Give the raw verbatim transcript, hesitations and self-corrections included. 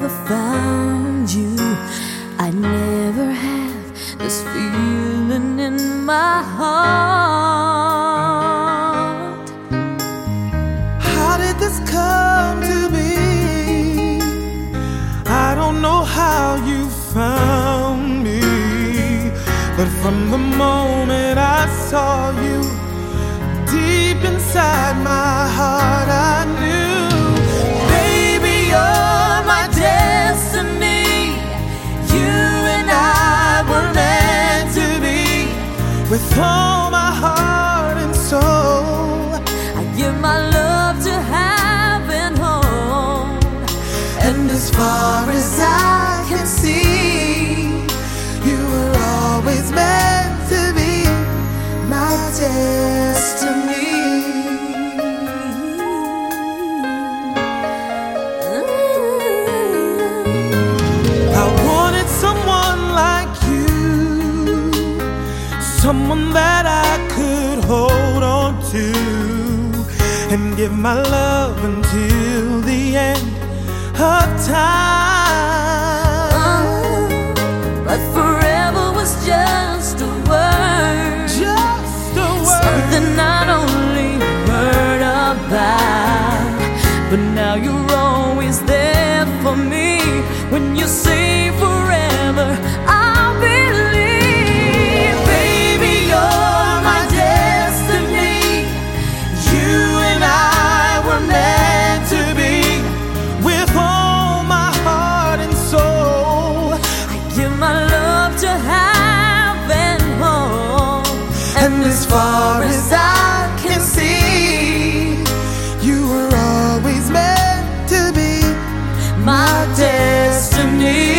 never found you, I'd never have this feeling in my heart. How did this come to be? I don't know how you found me, but from the moment I saw you, deep inside my heart I knew, baby, you're my destiny. You and I were meant to be. With all my heart and soul, I give my love to heaven home. and as far as I can see, you were always meant to be my destiny. I wanted someone like you, someone that I could hold on to and give my love until the end of time. But forever was just a word, Just a word. something not only heard about, but now you're always there for me. When you say forever, I'll believe. Baby, you're my destiny. You and I were meant to be. With all my heart and soul, I give my love to heaven home. and as far as I can see, you were always meant to be my destiny.